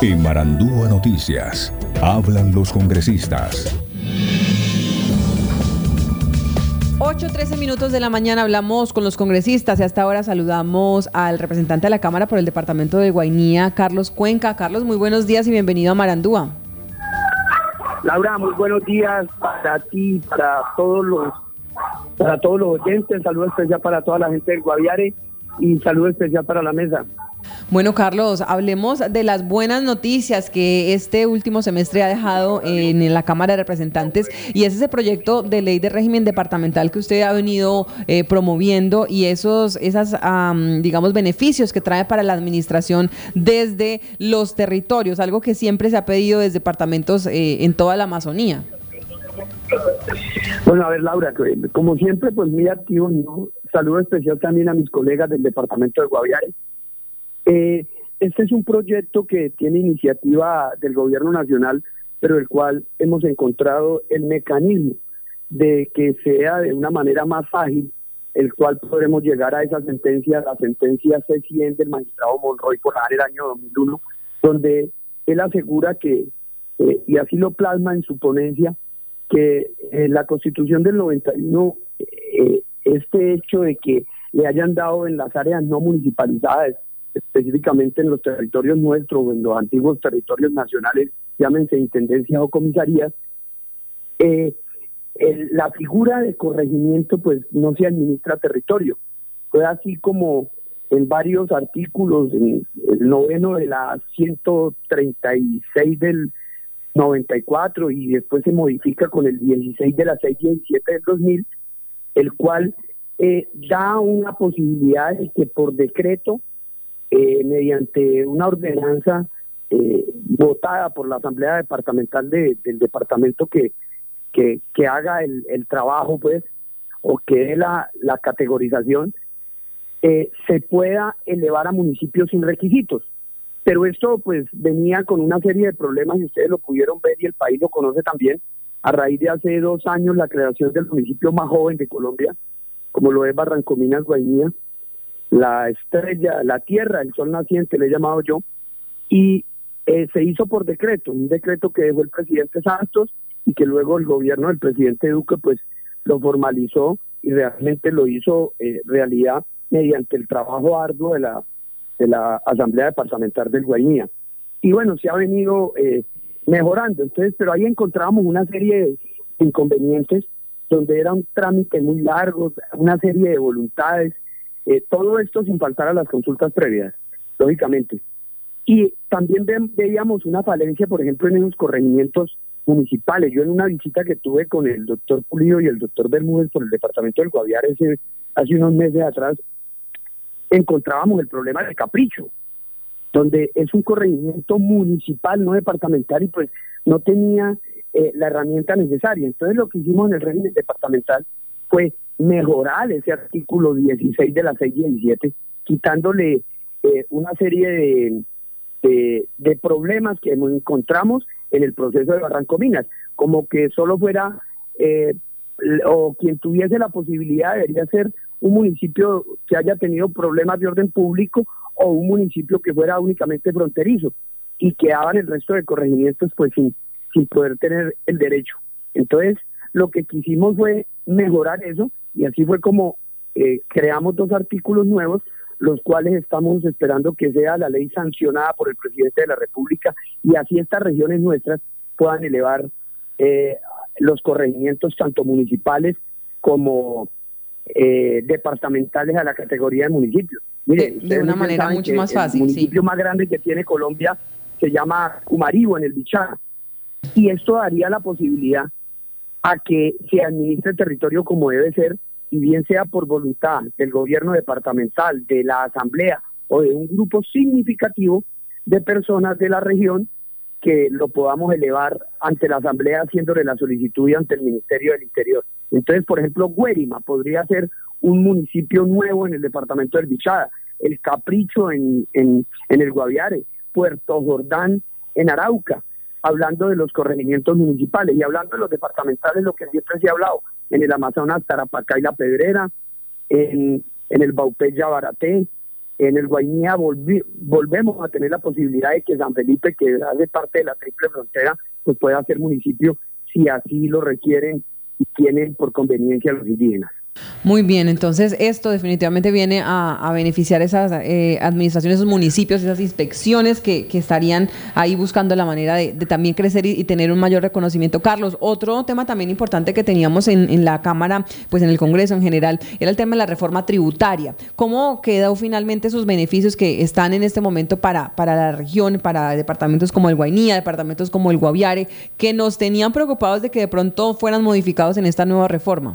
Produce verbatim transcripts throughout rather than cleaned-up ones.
En Marandúa Noticias, hablan los congresistas. ocho trece minutos de la mañana hablamos con los congresistas y hasta ahora saludamos al representante de la Cámara por el departamento de Guainía, Carlos Cuenca. Carlos, muy buenos días y bienvenido a Marandúa. Laura, muy buenos días para ti, para todos los, para todos los oyentes. Saludo especial para toda la gente del Guaviare y saludo especial para la mesa. Bueno, Carlos, hablemos de las buenas noticias que este último semestre ha dejado en la Cámara de Representantes, y es ese proyecto de ley de régimen departamental que usted ha venido eh, promoviendo, y esos esas um, digamos beneficios que trae para la administración desde los territorios, algo que siempre se ha pedido desde departamentos eh, en toda la Amazonía. Bueno, a ver, Laura, como siempre, pues muy activo, ¿no? Saludo especial también a mis colegas del departamento de Guaviare. Eh, este es un proyecto que tiene iniciativa del gobierno nacional, pero el cual hemos encontrado el mecanismo de que sea de una manera más ágil, el cual podremos llegar a esa sentencia, la sentencia C cien del magistrado Monroy por el año dos mil uno, donde él asegura que, eh, y así lo plasma en su ponencia, que eh, la Constitución del noventa y uno, eh, este hecho de que le hayan dado en las áreas no municipalizadas, específicamente en los territorios nuestros o en los antiguos territorios nacionales, llámense intendencias o comisarías, eh, el, la figura de corregimiento pues no se administra territorio. Fue así como en varios artículos, en el noveno de la ciento treinta y seis del noventa y cuatro y después se modifica con el dieciséis de la seiscientos diecisiete del dos mil, el cual eh, da una posibilidad de que por decreto, Eh, mediante una ordenanza eh, votada por la Asamblea Departamental de, del departamento que, que, que haga el, el trabajo, pues, o que dé la, la categorización, eh, se pueda elevar a municipios sin requisitos. Pero esto, pues, venía con una serie de problemas y ustedes lo pudieron ver y el país lo conoce también, a raíz de hace dos años la creación del municipio más joven de Colombia, como lo es Barrancominas, Guainía, la estrella, la tierra, el sol naciente, le he llamado yo, y eh, se hizo por decreto, un decreto que dejó el presidente Santos y que luego el gobierno del presidente Duque pues lo formalizó y realmente lo hizo eh, realidad mediante el trabajo arduo de la, de la Asamblea Departamental del Guainía. Y bueno, se ha venido eh, mejorando, entonces, pero ahí encontrábamos una serie de inconvenientes donde era un trámite muy largo, una serie de voluntades, Eh, todo esto sin faltar a las consultas previas, lógicamente. Y también ve, veíamos una falencia, por ejemplo, en esos corregimientos municipales. Yo en una visita que tuve con el doctor Pulido y el doctor Bermúdez por el departamento del Guaviare ese, hace unos meses atrás, encontrábamos el problema del Capricho, donde es un corregimiento municipal, no departamental, y pues no tenía eh, la herramienta necesaria. Entonces lo que hicimos en el régimen departamental fue mejorar ese artículo dieciséis de la seiscientos diecisiete, quitándole eh, una serie de, de, de problemas que encontramos en el proceso de Barrancominas, como que solo fuera, eh, o quien tuviese la posibilidad debería ser un municipio que haya tenido problemas de orden público o un municipio que fuera únicamente fronterizo, y quedaban el resto de corregimientos pues sin, sin poder tener el derecho. Entonces, lo que quisimos fue mejorar eso, y así fue como eh, creamos dos artículos nuevos, los cuales estamos esperando que sea la ley sancionada por el presidente de la República, y así estas regiones nuestras puedan elevar eh, los corregimientos tanto municipales como eh, departamentales a la categoría de municipios. Mire, de, de una manera mucho más fácil. El municipio sí. más grande que tiene Colombia se llama Cumaribo, en el Bichá, y esto daría la posibilidad a que se administre el territorio como debe ser, y bien sea por voluntad del gobierno departamental, de la asamblea o de un grupo significativo de personas de la región, que lo podamos elevar ante la asamblea haciéndole la solicitud y ante el Ministerio del Interior. Entonces, por ejemplo, Guérima podría ser un municipio nuevo en el departamento del Bichada, el Capricho en, en, en el Guaviare, Puerto Jordán en Arauca, hablando de los corregimientos municipales, y hablando de los departamentales, lo que siempre se ha hablado, en el Amazonas, Tarapacá y La Pedrera, en, en el Baupés, Yabaraté, En el Guainía volvi, volvemos a tener la posibilidad de que San Felipe, que hace parte de la triple frontera, pues pueda ser municipio si así lo requieren y tienen por conveniencia los indígenas. Muy bien, entonces esto definitivamente viene a, a beneficiar esas eh, administraciones, esos municipios, esas inspecciones que, que estarían ahí buscando la manera de, de también crecer y, y tener un mayor reconocimiento. Carlos, otro tema también importante que teníamos en, en la Cámara, pues en el Congreso en general, era el tema de la reforma tributaria. ¿Cómo quedó finalmente esos beneficios que están en este momento para, para la región, para departamentos como el Guainía, departamentos como el Guaviare, que nos tenían preocupados de que de pronto fueran modificados en esta nueva reforma?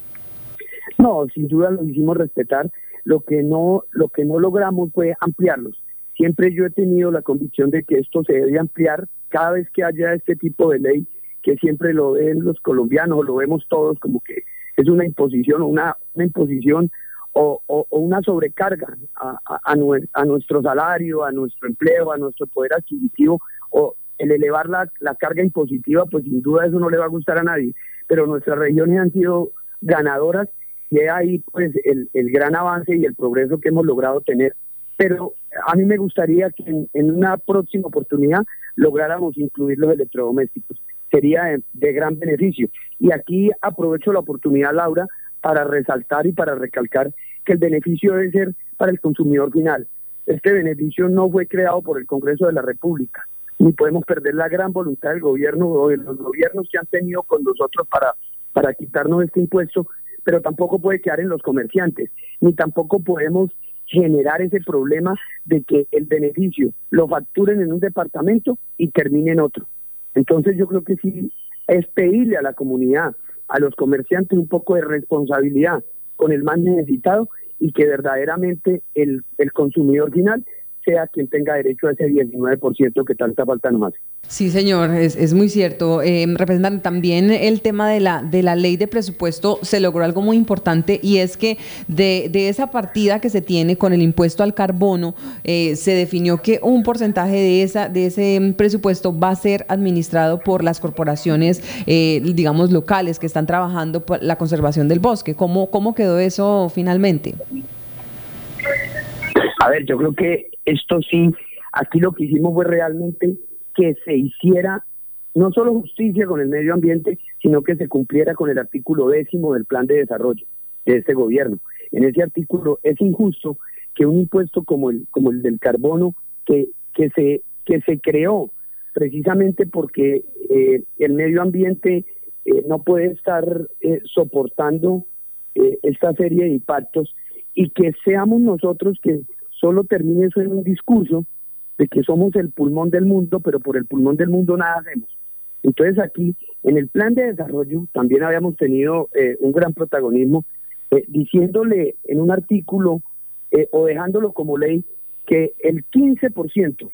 No, sin duda lo hicimos respetar. Lo que no, lo que no logramos fue ampliarlos. Siempre yo he tenido la convicción de que esto se debe ampliar cada vez que haya este tipo de ley, que siempre lo ven los colombianos, lo vemos todos como que es una imposición, una, una imposición o, o, o una sobrecarga a, a, a, nue, a nuestro salario, a nuestro empleo, a nuestro poder adquisitivo, o el elevar la, la carga impositiva, pues sin duda eso no le va a gustar a nadie. Pero nuestras regiones han sido ganadoras. Y es ahí pues el, el gran avance y el progreso que hemos logrado tener. Pero a mí me gustaría que en, en una próxima oportunidad lográramos incluir los electrodomésticos. Sería de, de gran beneficio. Y aquí aprovecho la oportunidad, Laura, para resaltar y para recalcar que el beneficio debe ser para el consumidor final. Este beneficio no fue creado por el Congreso de la República, ni podemos perder la gran voluntad del gobierno o de los gobiernos que han tenido con nosotros para, para quitarnos este impuesto, pero tampoco puede quedar en los comerciantes, ni tampoco podemos generar ese problema de que el beneficio lo facturen en un departamento y termine en otro. Entonces yo creo que sí es pedirle a la comunidad, a los comerciantes un poco de responsabilidad con el más necesitado y que verdaderamente el, el consumidor final sea quien tenga derecho a ese diecinueve por ciento que tanta falta nos hace. Sí, señor, es, es muy cierto. Eh, representan también el tema de la de la ley de presupuesto, se logró algo muy importante y es que de, de esa partida que se tiene con el impuesto al carbono, eh, se definió que un porcentaje de esa de ese presupuesto va a ser administrado por las corporaciones, eh, digamos, locales que están trabajando por la conservación del bosque. ¿Cómo, cómo quedó eso finalmente? A ver, yo creo que esto sí, aquí lo que hicimos fue realmente que se hiciera no solo justicia con el medio ambiente, sino que se cumpliera con el artículo décimo del plan de desarrollo de este gobierno. En ese artículo es injusto que un impuesto como el como el del carbono, que que se que se creó precisamente porque eh, el medio ambiente eh, no puede estar eh, soportando eh, esta serie de impactos, y que seamos nosotros que solo termine eso en un discurso de que somos el pulmón del mundo, pero por el pulmón del mundo nada hacemos. Entonces aquí, en el plan de desarrollo, también habíamos tenido eh, un gran protagonismo, eh, diciéndole en un artículo, eh, o dejándolo como ley, que el quince por ciento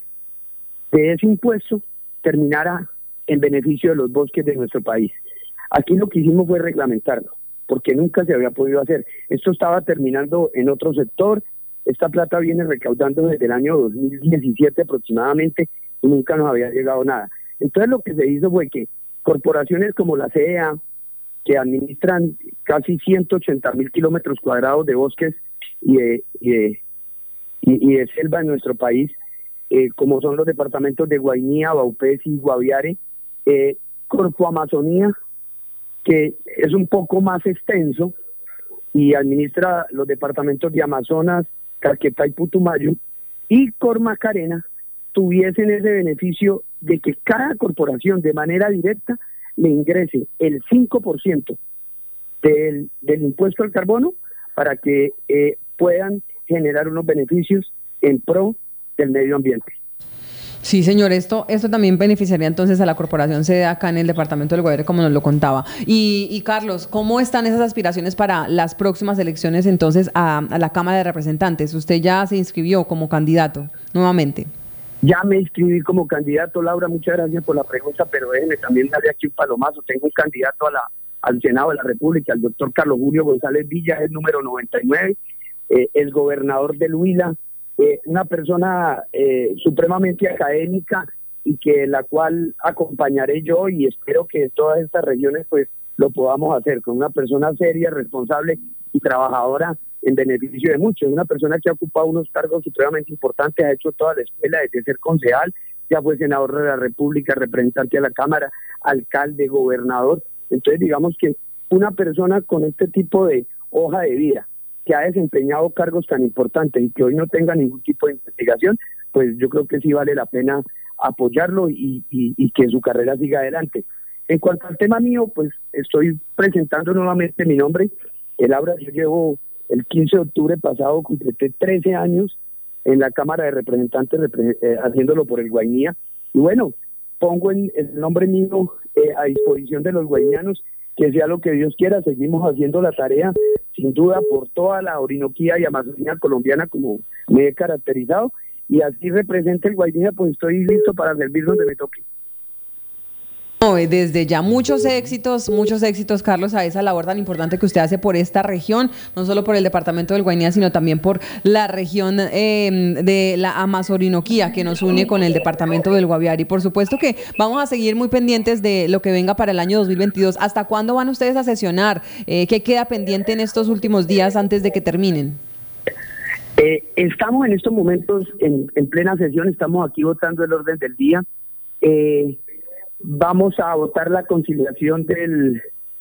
de ese impuesto terminara en beneficio de los bosques de nuestro país. Aquí lo que hicimos fue reglamentarlo, porque nunca se había podido hacer. Esto estaba terminando en otro sector. Esta plata viene recaudando desde el año dos mil diecisiete aproximadamente y nunca nos había llegado nada. Entonces lo que se hizo fue que corporaciones como la C E A, que administran casi ciento ochenta mil kilómetros cuadrados de bosques y de, y de, y, y de selva en nuestro país, eh, como son los departamentos de Guainía, Vaupés y Guaviare, eh, Corpo Amazonía, que es un poco más extenso y administra los departamentos de Amazonas, Caquetá y Putumayo, y Cormacarena, tuviesen ese beneficio de que cada corporación de manera directa le ingrese el cinco por ciento del, del impuesto al carbono para que eh, puedan generar unos beneficios en pro del medio ambiente. Sí, señor, esto esto también beneficiaría entonces a la corporación sede acá en el departamento del Guaviare, como nos lo contaba. Y, y Carlos, ¿cómo están esas aspiraciones para las próximas elecciones entonces a, a la Cámara de Representantes? Usted ya se inscribió como candidato nuevamente. Ya me inscribí como candidato, Laura, muchas gracias por la pregunta, pero déjenme también darle aquí un palomazo. Tengo un candidato a la, al Senado de la República, el doctor Carlos Julio González Villa, es el número noventa y nueve, eh, el gobernador del Huila, eh, una persona eh, supremamente académica y que la cual acompañaré yo, y espero que en todas estas regiones pues lo podamos hacer con una persona seria, responsable y trabajadora en beneficio de muchos. Una persona que ha ocupado unos cargos supremamente importantes, ha hecho toda la escuela desde ser concejal, ya fue senador de la República, representante a la Cámara, alcalde, gobernador. Entonces digamos que una persona con este tipo de hoja de vida, que ha desempeñado cargos tan importantes y que hoy no tenga ningún tipo de investigación, pues yo creo que sí vale la pena apoyarlo y, y, y que su carrera siga adelante. En cuanto al tema mío, pues estoy presentando nuevamente mi nombre. El Aura, yo llevo el quince de octubre pasado, completé trece años en la Cámara de Representantes, repre eh, haciéndolo por el Guainía. Y bueno, pongo en, el nombre mío eh, a disposición de los guainianos, que sea lo que Dios quiera. Seguimos haciendo la tarea, sin duda, por toda la Orinoquía y Amazonía colombiana, como me he caracterizado, y así representa el Guainía, pues estoy listo para servir donde me toque. Desde ya muchos éxitos, muchos éxitos, Carlos, a esa labor tan importante que usted hace por esta región, no solo por el departamento del Guainía, sino también por la región eh, de la Amazorinoquía que nos une con el departamento del Guaviare. Y por supuesto que vamos a seguir muy pendientes de lo que venga para el año dos mil veintidós. ¿Hasta cuándo van ustedes a sesionar? Eh, ¿Qué queda pendiente en estos últimos días antes de que terminen? Eh, estamos en estos momentos en, en plena sesión, estamos aquí votando el orden del día. Eh, Vamos a votar la conciliación del,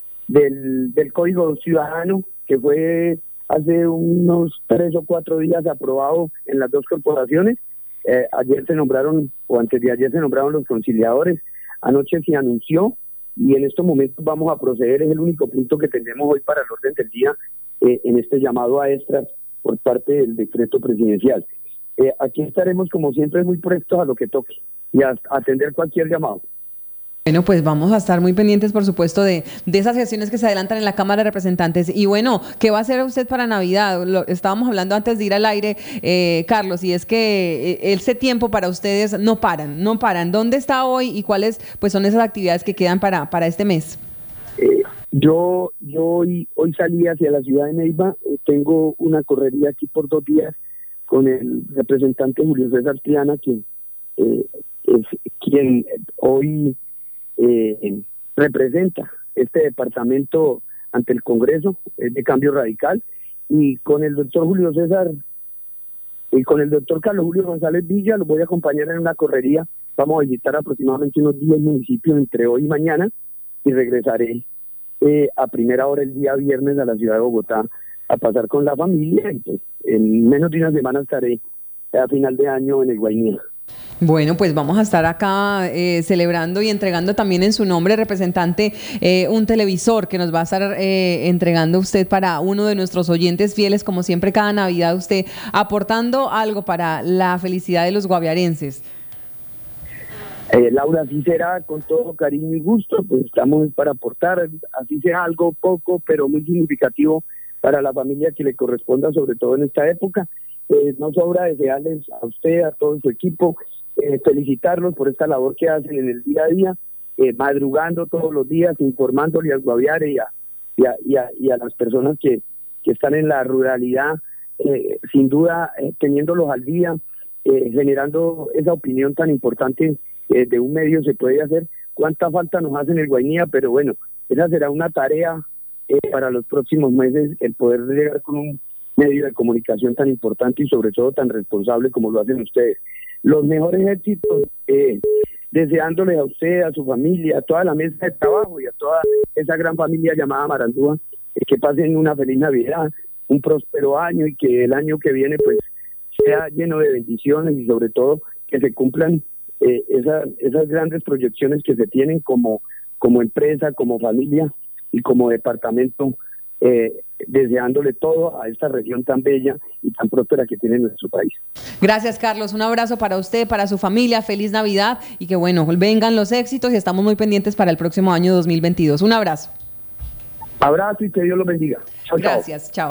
del, del Código Ciudadano, que fue hace unos tres o cuatro días aprobado en las dos corporaciones. Eh, ayer se nombraron, o antes de ayer se nombraron los conciliadores, anoche se anunció, y en estos momentos vamos a proceder. Es el único punto que tenemos hoy para el orden del día eh, en este llamado a extras por parte del decreto presidencial. Eh, aquí estaremos, como siempre, muy prestos a lo que toque y a, a atender cualquier llamado. Bueno, pues vamos a estar muy pendientes, por supuesto, de, de esas sesiones que se adelantan en la Cámara de Representantes. Y bueno, ¿qué va a hacer usted para Navidad? Lo estábamos hablando antes de ir al aire, eh, Carlos, y es que eh, ese tiempo para ustedes no paran, no paran. ¿Dónde está hoy y cuáles pues son esas actividades que quedan para, para este mes? Eh, yo yo hoy, hoy salí hacia la ciudad de Neiva, eh, tengo una correría aquí por dos días con el representante Julio César Triana, quien eh, es quien hoy... Eh, representa este departamento ante el Congreso eh, de Cambio Radical, y con el doctor Julio César y con el doctor Carlos Julio González Villa los voy a acompañar en una correría. Vamos a visitar aproximadamente unos diez municipios entre hoy y mañana, y regresaré eh, a primera hora el día viernes a la ciudad de Bogotá a pasar con la familia, y pues en menos de una semana estaré a final de año en el Guainía. Bueno, pues vamos a estar acá eh, celebrando y entregando también en su nombre, representante, eh, un televisor que nos va a estar eh, entregando usted para uno de nuestros oyentes fieles, como siempre cada Navidad, usted aportando algo para la felicidad de los guaviarenses. Eh, Laura, así será, con todo cariño y gusto, pues estamos para aportar, así sea algo poco, pero muy significativo para la familia que le corresponda, sobre todo en esta época. Eh, no sobra desearles a usted, a todo su equipo, Eh, felicitarlos por esta labor que hacen en el día a día, eh, madrugando todos los días, informándole al Guaviare y a, y a, y a, y a las personas que, que están en la ruralidad, eh, sin duda eh, teniéndolos al día, eh, generando esa opinión tan importante eh, de un medio se puede hacer. Cuánta falta nos hace en el Guainía, pero bueno, esa será una tarea eh, para los próximos meses, el poder llegar con un medio de comunicación tan importante y sobre todo tan responsable como lo hacen ustedes. Los mejores éxitos, eh, deseándoles a usted, a su familia, a toda la mesa de trabajo y a toda esa gran familia llamada Marandúa, eh, que pasen una feliz Navidad, un próspero año, y que el año que viene pues sea lleno de bendiciones, y sobre todo que se cumplan eh, esas, esas grandes proyecciones que se tienen como, como empresa, como familia y como departamento, eh, deseándole todo a esta región tan bella y tan próspera que tiene nuestro país. Gracias, Carlos. Un abrazo para usted, para su familia. Feliz Navidad, y que bueno, vengan los éxitos, y estamos muy pendientes para el próximo año dos mil veintidós. Un abrazo. Abrazo y que Dios los bendiga. Chao, Gracias, chao.